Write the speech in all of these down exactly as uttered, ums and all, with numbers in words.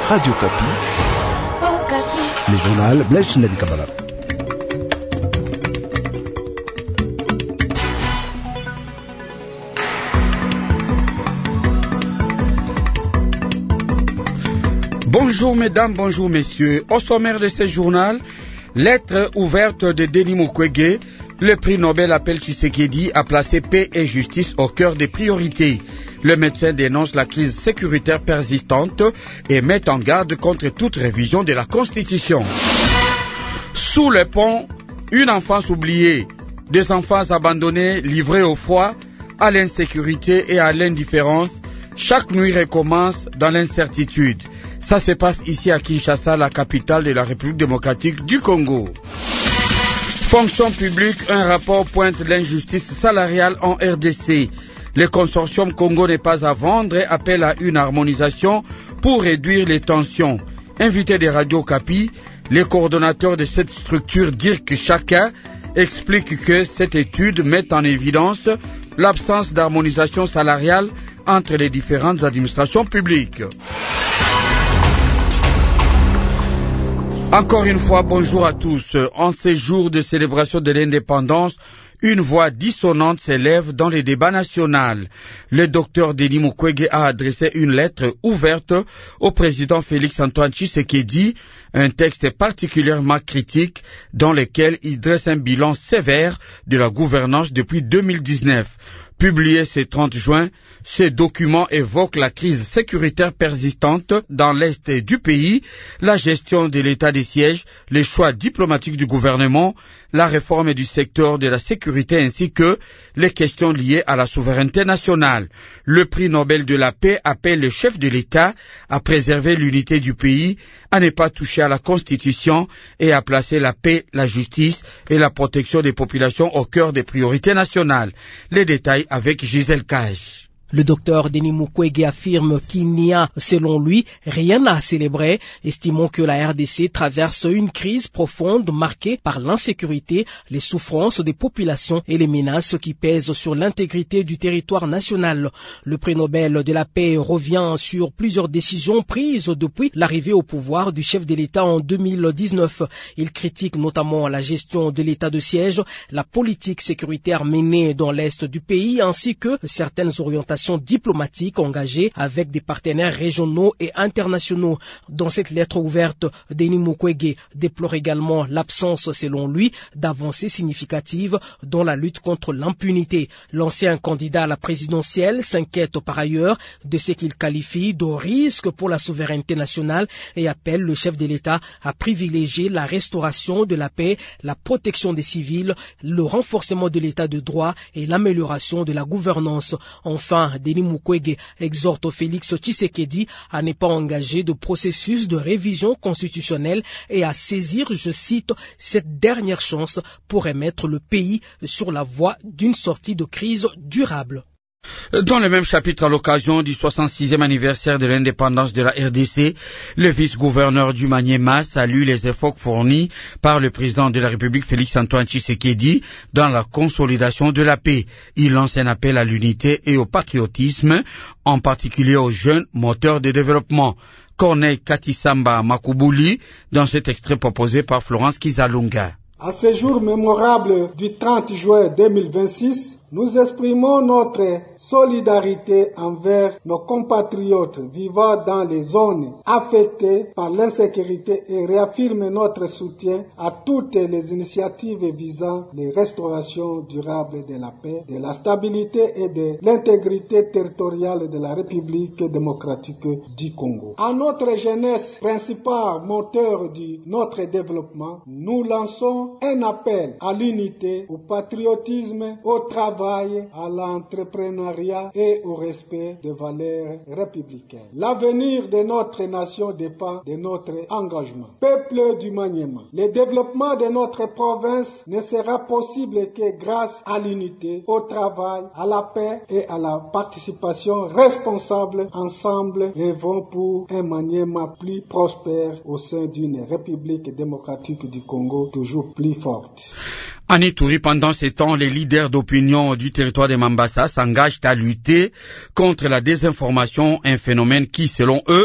Radio Kapi. Oh, Kapi. Le journal Blaise Nadi Kabala. Bonjour mesdames, bonjour messieurs. Au sommaire de ce journal, lettre ouverte de Denis Mukwege. Le prix Nobel appelle Tshisekedi à placer paix et justice au cœur des priorités. Le médecin dénonce la crise sécuritaire persistante et met en garde contre toute révision de la Constitution. Sous le pont, une enfance oubliée, des enfants abandonnés, livrés au froid, à l'insécurité et à l'indifférence. Chaque nuit recommence dans l'incertitude. Ça se passe ici à Kinshasa, la capitale de la République démocratique du Congo. Fonction publique, un rapport pointe l'injustice salariale en R D C. Le consortium Congo n'est pas à vendre et appelle à une harmonisation pour réduire les tensions. Invité des radios Kapi, les coordonnateurs de cette structure Dirk Chaka expliquent que cette étude met en évidence l'absence d'harmonisation salariale entre les différentes administrations publiques. Encore une fois, bonjour à tous. En ces jours de célébration de l'indépendance, une voix dissonante s'élève dans le débat national. Le docteur Denis Mukwege a adressé une lettre ouverte au président Félix-Antoine Tshisekedi, un texte particulièrement critique dans lequel il dresse un bilan sévère de la gouvernance depuis deux mille dix-neuf. Publié ce trente juin, ce document évoque la crise sécuritaire persistante dans l'est du pays, la gestion de l'état des sièges, les choix diplomatiques du gouvernement, la réforme du secteur de la sécurité ainsi que les questions liées à la souveraineté nationale. Le prix Nobel de la paix appelle le chef de l'État à préserver l'unité du pays, à ne pas toucher à la Constitution et à placer la paix, la justice et la protection des populations au cœur des priorités nationales. Les détails avec Gisèle Cage. Le docteur Denis Mukwege affirme qu'il n'y a, selon lui, rien à célébrer, estimant que la R D C traverse une crise profonde marquée par l'insécurité, les souffrances des populations et les menaces qui pèsent sur l'intégrité du territoire national. Le prix Nobel de la paix revient sur plusieurs décisions prises depuis l'arrivée au pouvoir du chef de l'État en deux mille dix-neuf. Il critique notamment la gestion de l'état de siège, la politique sécuritaire menée dans l'est du pays ainsi que certaines orientations diplomatiques engagées avec des partenaires régionaux et internationaux. Dans cette lettre ouverte, Denis Mukwege déplore également l'absence, selon lui, d'avancées significatives dans la lutte contre l'impunité. L'ancien candidat à la présidentielle s'inquiète par ailleurs de ce qu'il qualifie de risque pour la souveraineté nationale et appelle le chef de l'État à privilégier la restauration de la paix, la protection des civils, le renforcement de l'état de droit et l'amélioration de la gouvernance. Enfin, Denis Mukwege exhorte Félix Tshisekedi à ne pas engager de processus de révision constitutionnelle et à saisir, je cite, cette dernière chance pour remettre le pays sur la voie d'une sortie de crise durable. Dans le même chapitre, à l'occasion du soixante-sixième anniversaire de l'indépendance de la R D C, le vice-gouverneur du Maniema salue les efforts fournis par le président de la République Félix-Antoine Tshisekedi dans la consolidation de la paix. Il lance un appel à l'unité et au patriotisme, en particulier aux jeunes moteurs de développement. Corneille Katisamba Makubuli, dans cet extrait proposé par Florence Kizalunga. À ce jour mémorable du trente juin deux mille vingt-six, nous exprimons notre solidarité envers nos compatriotes vivant dans les zones affectées par l'insécurité et réaffirmons notre soutien à toutes les initiatives visant la restauration durable de la paix, de la stabilité et de l'intégrité territoriale de la République démocratique du Congo. À notre jeunesse, principal moteur de notre développement, nous lançons un appel à l'unité, au patriotisme, au travail, à l'entrepreneuriat et au respect des valeurs républicaines. L'avenir de notre nation dépend de notre engagement. Peuple du Maniema, le développement de notre province ne sera possible que grâce à l'unité, au travail, à la paix et à la participation responsable. Ensemble, œuvrons pour un Maniema plus prospère au sein d'une République démocratique du Congo toujours plus forte. En Ituri, pendant ces temps, les leaders d'opinion du territoire de Mambasa s'engagent à lutter contre la désinformation, un phénomène qui, selon eux,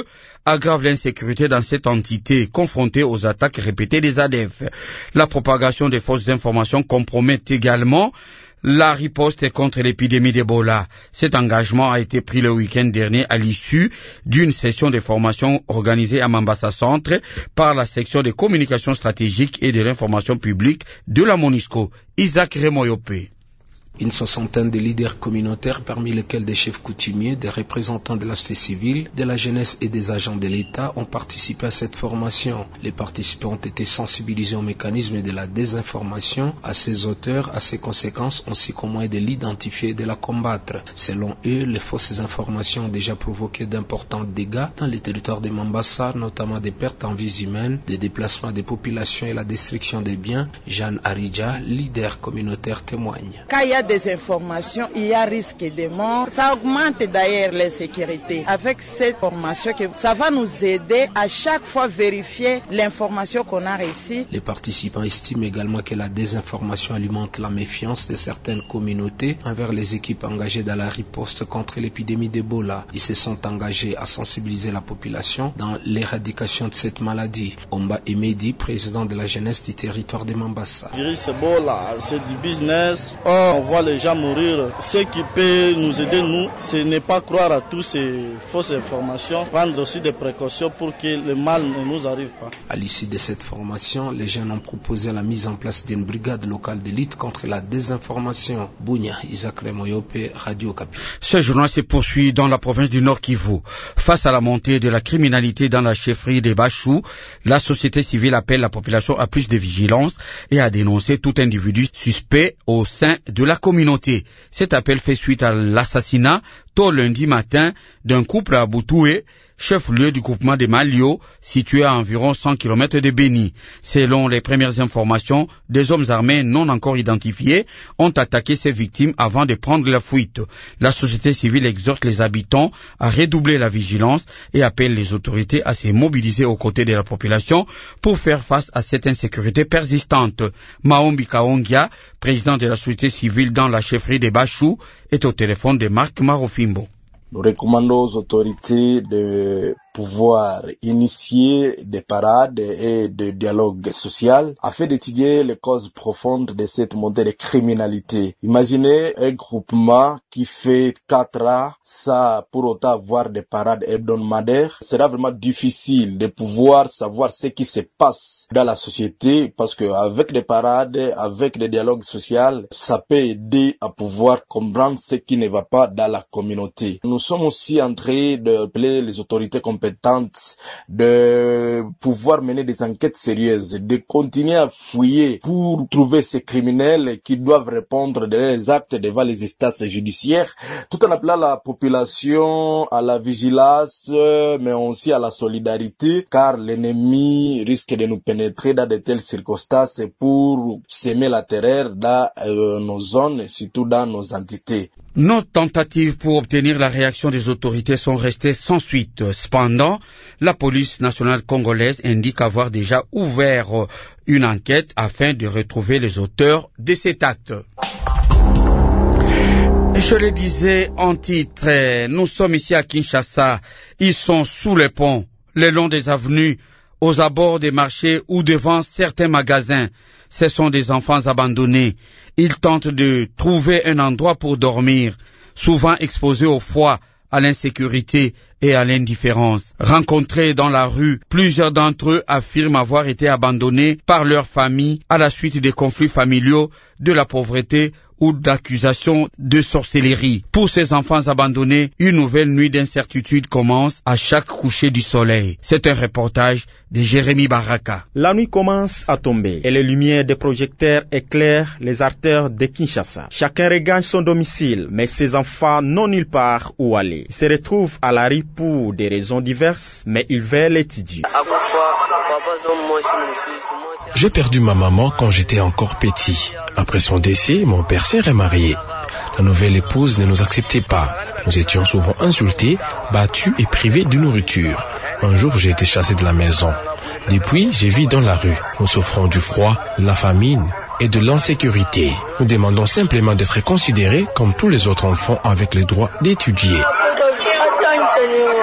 aggrave l'insécurité dans cette entité, confrontée aux attaques répétées des A D F. La propagation des fausses informations compromet également la riposte contre l'épidémie d'Ebola. Cet engagement a été pris le week-end dernier à l'issue d'une session de formation organisée à Mambasa Centre par la section de communication stratégique et de l'information publique de la MONUSCO. Isaac Remoyope. Une soixantaine de leaders communautaires, parmi lesquels des chefs coutumiers, des représentants de la société civile, de la jeunesse et des agents de l'État, ont participé à cette formation. Les participants ont été sensibilisés au mécanisme de la désinformation, à ses auteurs, à ses conséquences, ainsi qu'au moyen de l'identifier et de la combattre. Selon eux, les fausses informations ont déjà provoqué d'importants dégâts dans les territoires de Mambasa, notamment des pertes en vies humaines, des déplacements des populations et la destruction des biens. Jeanne Aridja, leader communautaire, témoigne. Des informations, il y a risque de mort. Ça augmente d'ailleurs l'insécurité. Avec cette formation, ça va nous aider à chaque fois vérifier l'information qu'on a reçue. Les participants estiment également que la désinformation alimente la méfiance de certaines communautés envers les équipes engagées dans la riposte contre l'épidémie d'Ebola. Ils se sont engagés à sensibiliser la population dans l'éradication de cette maladie. Omba Emedi, président de la jeunesse du territoire de Mambasa. Le virus Ebola, c'est du business. Oh, on voit les gens mourir. Ce qui peut nous aider, nous, ce n'est pas croire à toutes ces fausses informations, prendre aussi des précautions pour que le mal ne nous arrive pas. À l'issue de cette formation, les jeunes ont proposé la mise en place d'une brigade locale de lutte contre la désinformation. Bounia, Isaac Remoyope, Radio Okapi. Ce journal se poursuit dans la province du Nord Kivu. Face à la montée de la criminalité dans la chefferie des Bachou, la société civile appelle la population à plus de vigilance et à dénoncer tout individu suspect au sein de la communauté. Cet appel fait suite à l'assassinat tôt lundi matin d'un couple à Boutoué, chef-lieu du groupement de Malio, situé à environ cent kilomètres de Béni. Selon les premières informations, des hommes armés non encore identifiés ont attaqué ces victimes avant de prendre la fuite. La société civile exhorte les habitants à redoubler la vigilance et appelle les autorités à se mobiliser aux côtés de la population pour faire face à cette insécurité persistante. Maombi Kaongia, président de la société civile dans la chefferie des Bachou, est au téléphone de Marc Marofimbo. Nous recommandons aux autorités de pouvoir initier des parades et des dialogues sociaux afin d'étudier les causes profondes de cette montée de criminalité. Imaginez un groupement qui fait quatre ans, ça pour autant avoir des parades hebdomadaires. Ce sera vraiment difficile de pouvoir savoir ce qui se passe dans la société parce que avec des parades, avec des dialogues sociaux, ça peut aider à pouvoir comprendre ce qui ne va pas dans la communauté. Nous sommes aussi en train d'appeler les autorités compétentes de pouvoir mener des enquêtes sérieuses, de continuer à fouiller pour trouver ces criminels qui doivent répondre de leurs actes devant les instances judiciaires, tout en appelant la population à la vigilance, mais aussi à la solidarité, car l'ennemi risque de nous pénétrer dans de telles circonstances pour semer la terreur dans euh, nos zones, surtout dans nos entités. Nos tentatives pour obtenir la réaction des autorités sont restées sans suite. Cependant, la police nationale congolaise indique avoir déjà ouvert une enquête afin de retrouver les auteurs de cet acte. Je le disais en titre, nous sommes ici à Kinshasa. Ils sont sous les ponts, le long des avenues, aux abords des marchés ou devant certains magasins. Ce sont des enfants abandonnés. Ils tentent de trouver un endroit pour dormir, souvent exposés au froid, à l'insécurité et à l'indifférence. Rencontrés dans la rue, plusieurs d'entre eux affirment avoir été abandonnés par leur famille à la suite des conflits familiaux, de la pauvreté ou d'accusations de sorcellerie. Pour ces enfants abandonnés, une nouvelle nuit d'incertitude commence à chaque coucher du soleil. C'est un reportage de Jérémy Baraka. La nuit commence à tomber et les lumières des projecteurs éclairent les artères de Kinshasa. Chacun regagne son domicile, mais ces enfants n'ont nulle part où aller. Ils se retrouvent à la rue pour des raisons diverses, mais ils veulent étudier. J'ai perdu ma maman quand j'étais encore petit. Après son décès, mon père s'est remarié. La nouvelle épouse ne nous acceptait pas. Nous étions souvent insultés, battus et privés de nourriture. Un jour, j'ai été chassé de la maison. Depuis, je vis dans la rue. Nous souffrons du froid, de la famine et de l'insécurité. Nous demandons simplement d'être considérés comme tous les autres enfants avec le droit d'étudier.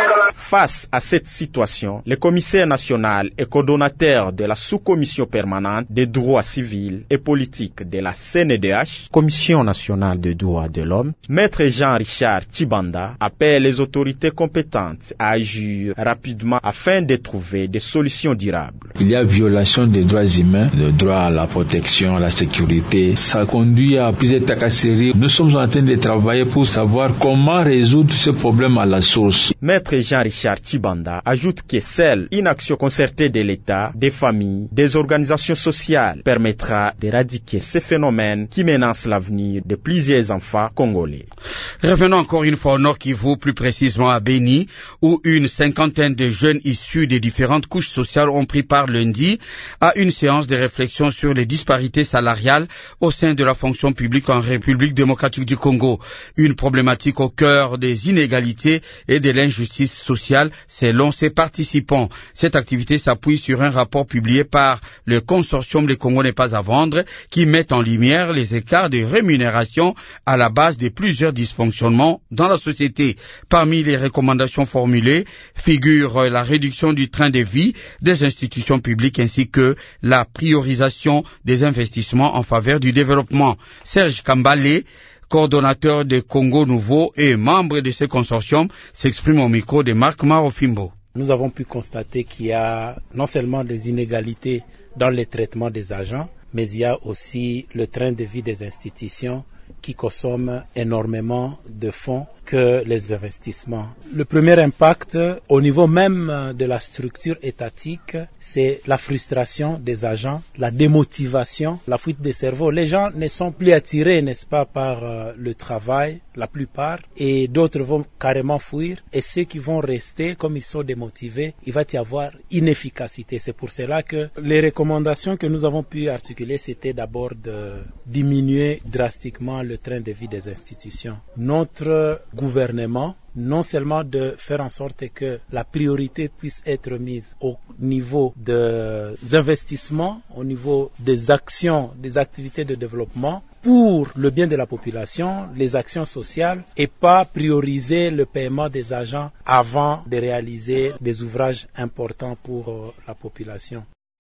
Face à cette situation, le commissaire national et coordonnateur de la sous-commission permanente des droits civils et politiques de la C N D H, Commission nationale des droits de l'homme, Maître Jean-Richard Tshibanda, appelle les autorités compétentes à agir rapidement afin de trouver des solutions durables. Il y a violation des droits humains, le droit à la protection, à la sécurité. Ça conduit à plusieurs tracasseries. Nous sommes en train de travailler pour savoir comment résoudre ce problème à la source. Maître Jean-Richard Tshibanda ajoute que seule une action concertée de l'État, des familles, des organisations sociales permettra d'éradiquer ces phénomènes qui menacent l'avenir de plusieurs enfants congolais. Revenons encore une fois au Nord Kivu, plus précisément à Beni, où une cinquantaine de jeunes issus des différentes couches sociales ont pris part lundi à une séance de réflexion sur les disparités salariales au sein de la fonction publique en République démocratique du Congo. Une problématique au cœur des inégalités et de l'injustice sociale selon ses participants. Cette activité s'appuie sur un rapport publié par le consortium Les Congo n'est pas à vendre qui met en lumière les écarts de rémunération à la base de plusieurs dysfonctionnements dans la société. Parmi les recommandations formulées figure la réduction du train de vie des institutions publiques ainsi que la priorisation des investissements en faveur du développement. Serge Kambale, coordonnateur de Congo Nouveau et membre de ce consortium, s'exprime au micro de Marc Marofimbo. Nous avons pu constater qu'il y a non seulement des inégalités dans le traitement des agents, mais il y a aussi le train de vie des institutions qui consomment énormément de fonds que les investissements. Le premier impact au niveau même de la structure étatique, c'est la frustration des agents, la démotivation, la fuite des cerveaux. Les gens ne sont plus attirés, n'est-ce pas, par euh, le travail, la plupart, et d'autres vont carrément fuir. Et ceux qui vont rester, comme ils sont démotivés, il va y avoir inefficacité. C'est pour cela que les recommandations que nous avons pu articuler, c'était d'abord de diminuer drastiquement le train de vie des institutions. Notre gouvernement, non seulement de faire en sorte que la priorité puisse être mise au niveau des investissements, au niveau des actions, des activités de développement pour le bien de la population, les actions sociales, et pas prioriser le paiement des agents avant de réaliser des ouvrages importants pour la population.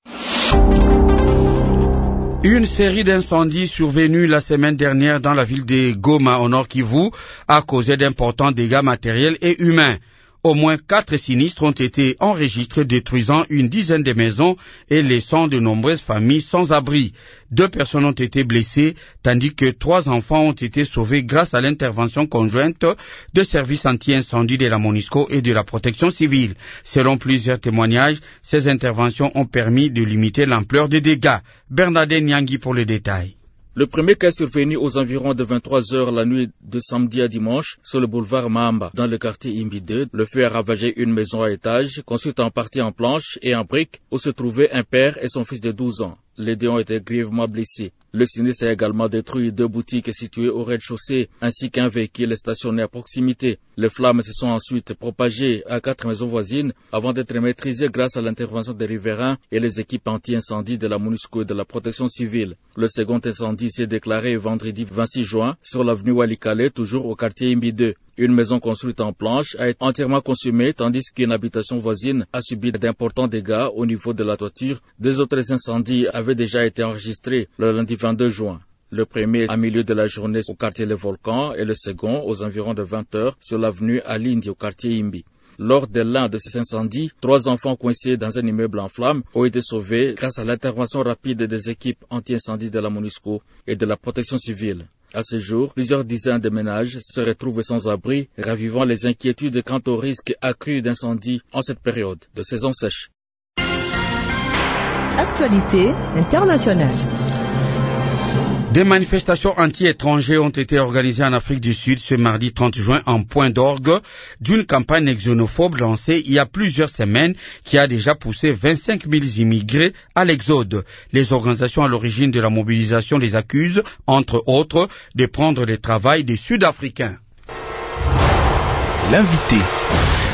Une série d'incendies survenus la semaine dernière dans la ville de Goma, au Nord Kivu, a causé d'importants dégâts matériels et humains. Au moins quatre sinistres ont été enregistrés détruisant une dizaine de maisons et laissant de nombreuses familles sans abri. Deux personnes ont été blessées, tandis que trois enfants ont été sauvés grâce à l'intervention conjointe de services anti-incendie de la MONUSCO et de la protection civile. Selon plusieurs témoignages, ces interventions ont permis de limiter l'ampleur des dégâts. Bernadette Nyangui pour les détails. Le premier cas est survenu aux environs de vingt-trois heures la nuit de samedi à dimanche sur le boulevard Mahamba, dans le quartier Imbi deux. Le feu a ravagé une maison à étage, construite en partie en planches et en briques, où se trouvaient un père et son fils de douze ans. Les deux ont été grièvement blessés. Le sinistre a également détruit deux boutiques situées au rez-de-chaussée, ainsi qu'un véhicule stationné à proximité. Les flammes se sont ensuite propagées à quatre maisons voisines, avant d'être maîtrisées grâce à l'intervention des riverains et les équipes anti-incendie de la MONUSCO et de la protection civile. Le second incendie s'est déclaré vendredi vingt-six juin sur l'avenue Walikale, toujours au quartier Imbi deux. Une maison construite en planche a été entièrement consumée, tandis qu'une habitation voisine a subi d'importants dégâts au niveau de la toiture. Deux autres incendies avaient déjà été enregistrés le lundi vingt-deux juin. Le premier à milieu de la journée au quartier Le Volcan et le second aux environs de vingt heures sur l'avenue Alindi au quartier Imbi. Lors de l'un de ces incendies, trois enfants coincés dans un immeuble en flammes ont été sauvés grâce à l'intervention rapide des équipes anti-incendie de la MONUSCO et de la protection civile. À ce jour, plusieurs dizaines de ménages se retrouvent sans abri, ravivant les inquiétudes quant au risque accru d'incendie en cette période de saison sèche. Actualité internationale. Des manifestations anti-étrangers ont été organisées en Afrique du Sud ce mardi trente juin en point d'orgue d'une campagne xénophobe lancée il y a plusieurs semaines qui a déjà poussé vingt-cinq mille immigrés à l'exode. Les organisations à l'origine de la mobilisation les accusent, entre autres, de prendre le travail des Sud-Africains. L'invité.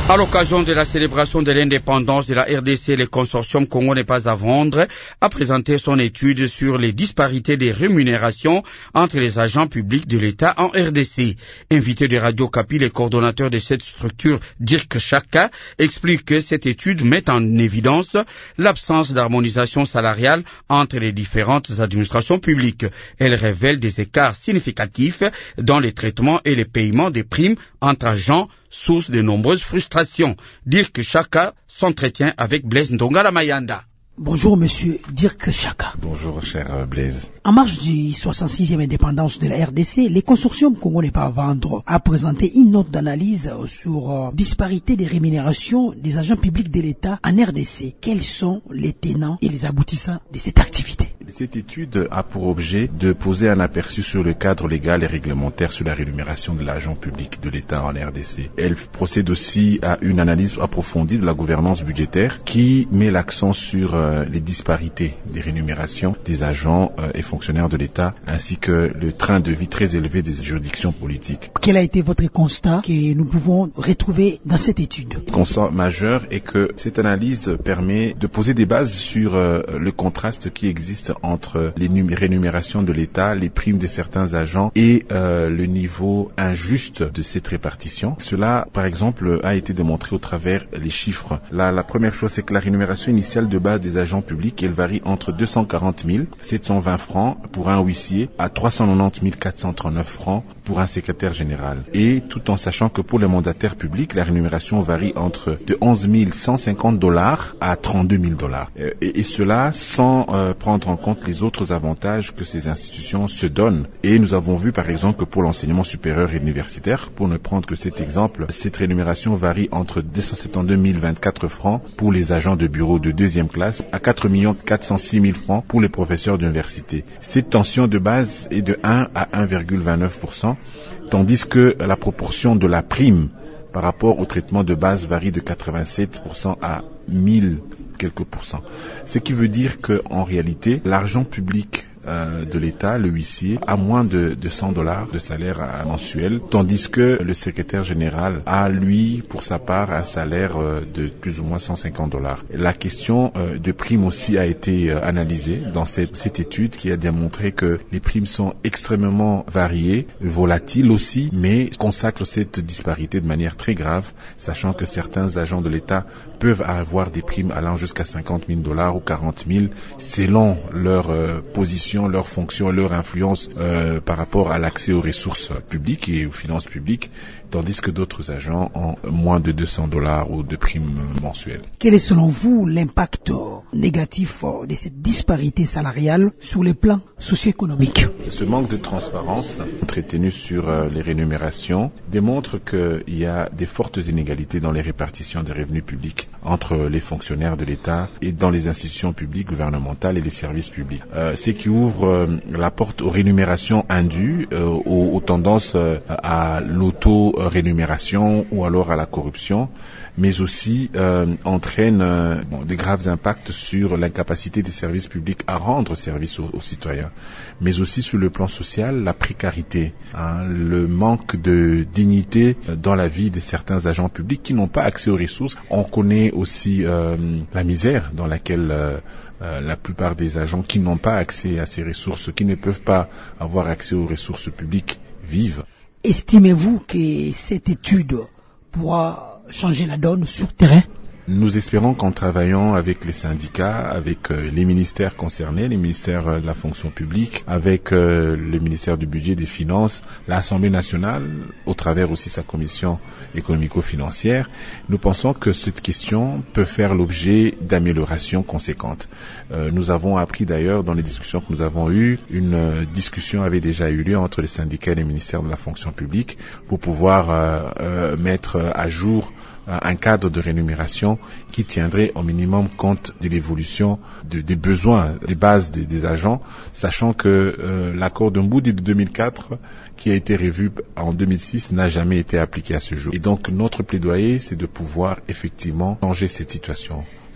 À l'occasion de la célébration de l'indépendance de la R D C, le consortium Congo n'est pas à vendre a présenté son étude sur les disparités des rémunérations entre les agents publics de l'État en R D C. Invité de Radio Kapi, le coordonnateur de cette structure, Dirk Chaka, explique que cette étude met en évidence l'absence d'harmonisation salariale entre les différentes administrations publiques. Elle révèle des écarts significatifs dans les traitements et les paiements des primes entre agents, source de nombreuses frustrations. Dirk Chaka s'entretient avec Blaise Ndongala Mayanda. Bonjour monsieur Dirk Chaka. Bonjour cher Blaise. En marge du soixante-sixième indépendance de la R D C, les consortiums Congo n'est pas à vendre a présenté une note d'analyse sur euh, disparité des rémunérations des agents publics de l'État en R D C. Quels sont les tenants et les aboutissants de cette activité? Cette étude a pour objet de poser un aperçu sur le cadre légal et réglementaire sur la rémunération de l'agent public de l'État en R D C. Elle procède aussi à une analyse approfondie de la gouvernance budgétaire qui met l'accent sur euh, les disparités des rémunérations des agents euh, et fonctionnaires de l'État ainsi que le train de vie très élevé des juridictions politiques. Quel a été votre constat que nous pouvons retrouver dans cette étude? Le constat majeur est que cette analyse permet de poser des bases sur euh, le contraste qui existe entre les rémunérations de l'État, les primes de certains agents et euh, le niveau injuste de cette répartition. Cela, par exemple, a été démontré au travers les chiffres. Là, la première chose, c'est que la rémunération initiale de base des agents publics, elle varie entre deux cent quarante mille sept cent vingt francs pour un huissier à trois cent quatre-vingt-dix mille quatre cent trente-neuf francs pour un secrétaire général. Et tout en sachant que pour les mandataires publics, la rémunération varie entre de onze mille cent cinquante dollars à trente-deux mille dollars. Et, et cela sans euh, prendre en compte les autres avantages que ces institutions se donnent. Et nous avons vu par exemple que pour l'enseignement supérieur et universitaire, pour ne prendre que cet exemple, cette rémunération varie entre deux cent soixante-douze mille vingt-quatre francs pour les agents de bureau de deuxième classe à quatre millions quatre cent six mille francs pour les professeurs d'université. Cette tension de base est de un à un virgule vingt-neuf pour cent, tandis que la proportion de la prime par rapport au traitement de base varie de quatre-vingt-sept pour cent à mille quelques pourcents. Ce qui veut dire qu'en réalité, l'argent public euh, de l'État, le huissier, a moins de, de cent dollars de salaire à, mensuel, tandis que le secrétaire général a, lui, pour sa part, un salaire euh, de plus ou moins cent cinquante dollars. La question euh, de primes aussi a été euh, analysée dans cette, cette étude qui a démontré que les primes sont extrêmement variées, volatiles aussi, mais consacrent cette disparité de manière très grave, sachant que certains agents de l'État peuvent avoir des primes allant jusqu'à cinquante mille dollars ou quarante mille selon leur euh, position, leur fonction et leur influence euh, par rapport à l'accès aux ressources publiques et aux finances publiques, tandis que d'autres agents ont moins de deux cents dollars ou de primes mensuelles. Quel est selon vous l'impact négatif de cette disparité salariale sur les plans socio-économiques? Ce manque de transparence entretenu sur euh, les rémunérations démontre qu'il y a des fortes inégalités dans les répartitions des revenus publics entre les fonctionnaires de l'État et dans les institutions publiques gouvernementales et les services publics. Euh, ce qui ouvre euh, la porte aux rémunérations indues, euh, aux, aux tendances euh, à l'auto-rémunération ou alors à la corruption, mais aussi euh, entraîne euh, bon, des graves impacts sur l'incapacité des services publics à rendre service aux, aux citoyens, mais aussi sur le plan social, la précarité, hein, le manque de dignité dans la vie de certains agents publics qui n'ont pas accès aux ressources. On connaît aussi euh, la misère dans laquelle euh, euh, la plupart des agents qui n'ont pas accès à ces ressources, qui ne peuvent pas avoir accès aux ressources publiques, vivent. Estimez-vous que cette étude pourra changer la donne sur terrain? Nous espérons qu'en travaillant avec les syndicats, avec euh, les ministères concernés, les ministères euh, de la fonction publique, avec euh, le ministère du budget et des finances, l'Assemblée nationale, au travers aussi sa commission économico-financière, nous pensons que cette question peut faire l'objet d'améliorations conséquentes. Euh, nous avons appris d'ailleurs dans les discussions que nous avons eues, une euh, discussion avait déjà eu lieu entre les syndicats et les ministères de la fonction publique pour pouvoir euh, euh, mettre à jour un cadre de rémunération qui tiendrait au minimum compte de l'évolution de, des besoins, des bases des, des agents, sachant que euh, l'accord de Mboudi de deux mille quatre, qui a été revu en deux mille six, n'a jamais été appliqué à ce jour. Et donc notre plaidoyer, c'est de pouvoir effectivement changer cette situation,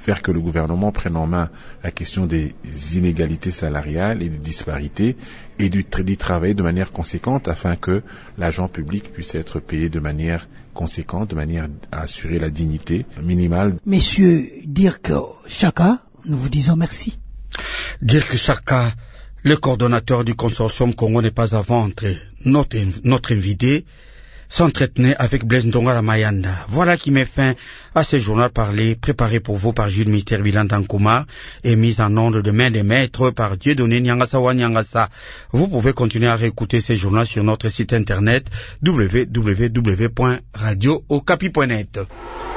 faire que le gouvernement prenne en main la question des inégalités salariales et des disparités et d'y travailler de manière conséquente afin que l'agent public puisse être payé de manière conséquente, de manière à assurer la dignité minimale. Messieurs Dirk Chaka, nous vous disons merci. Dirk Chaka, le coordonnateur du consortium Congo n'est pas à vendre, notre, notre invité, s'entretenait avec Blaise Ndongala Mayanda. Voilà qui met fin à ce journal parlé, préparé pour vous par Jules Mister Bilan Dankouma et mis en onde de main des maîtres par Dieudonné Nyangasa wa Nyangasa. Vous pouvez continuer à réécouter ces journaux sur notre site internet w w w point radio okapi point net.